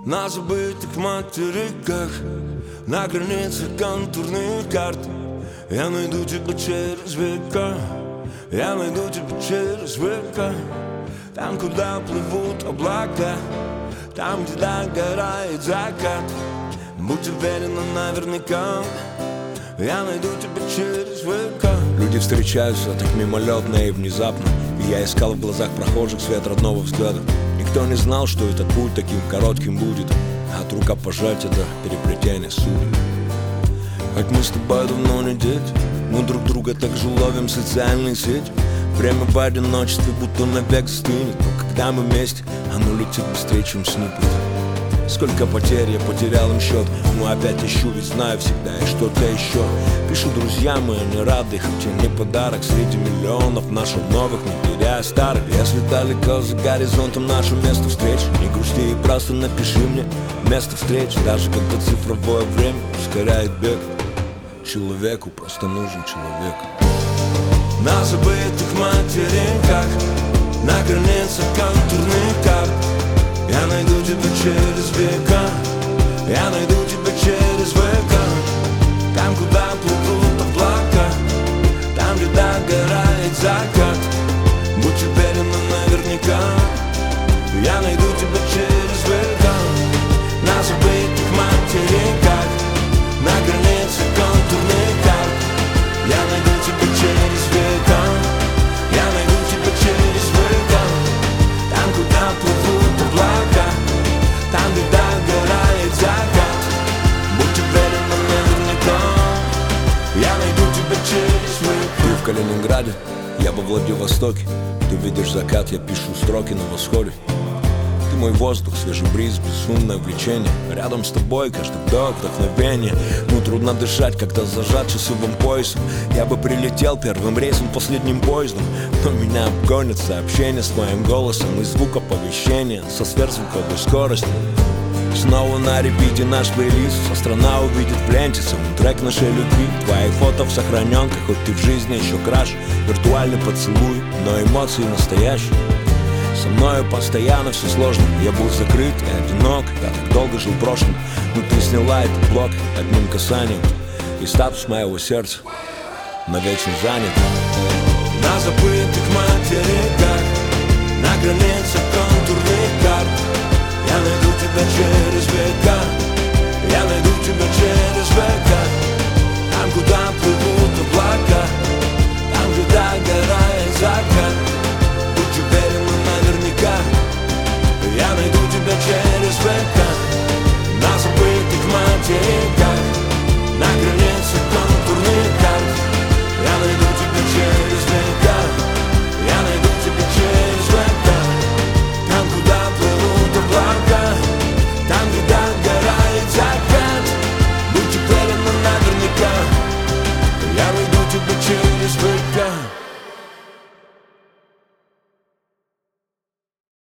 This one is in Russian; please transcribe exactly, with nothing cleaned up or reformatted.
На забытых материках, на границе контурных карт. Я найду тебя через века, я найду тебя через века. Там, куда плывут облака, там, где догорает закат. Будь уверена наверняка, я найду тебя через века. Люди встречаются так мимолетно и внезапно, и я искал в глазах прохожих свет родного взгляда. Никто не знал, что этот путь таким коротким будет, от рукопожатия до переплетения судеб. Хоть мы с тобой давно не дети, мы друг друга так же ловим в социальные сети. Время в одиночестве будто навек застынет, но когда мы вместе, оно летит быстрее, чем снипет. Сколько потерь я потерял им счет, но опять ищу, ведь знаю всегда и что-то еще. Пишу друзьям, и они рады, хоть и не подарок. Среди миллионов наших новых, не теряя старых. Если далеко за горизонтом наше место встреч, не грусти и просто напиши мне место встреч. Даже когда цифровое время ускоряет бег, человеку просто нужен человек. На забытых материках, на границе контурных карт. Я найду тебя через века, я найду тебя через века. Там, куда плывут облака, там, где догорает закат. Будь уверена наверняка, я найду тебя через века. На забытых материках, на границе контурных карт. Я найду тебя через века, я найду тебя через века. Там, куда плывут облака, там, где догорает закат. Будь уверена наверняка, я найду тебя через века. Ты в Калининграде, я во Владивостоке. Ты видишь закат, я пишу строки на восходе. Ты мой воздух, свежий бриз, безумное влечение. Рядом с тобой каждый вдох, вдохновение. Ну трудно дышать, когда зажат часовым поясом. Я бы прилетел первым рейсом, последним поездом, но меня обгонят сообщения с моим голосом и звук оповещения со сверхзвуковой скоростью. Снова на репите наш плейлист, вся страна увидит в ленте саундтрек нашей любви. Твои фото в сохраненках, хоть ты в жизни еще краш. Виртуальный поцелуй, но эмоции настоящие. Со мною постоянно все сложно, я был закрыт и одинок. Я так долго жил прошлым, но ты сняла этот блок одним касанием, и статус моего сердца навечно занят. На забытых материках, на границе контурных карт. Я найду тебя через века, я найду тебя через века. Там, куда плывут облака, там, где догорает закат. Будь уверена наверняка, я найду тебя через века. На забытых материках,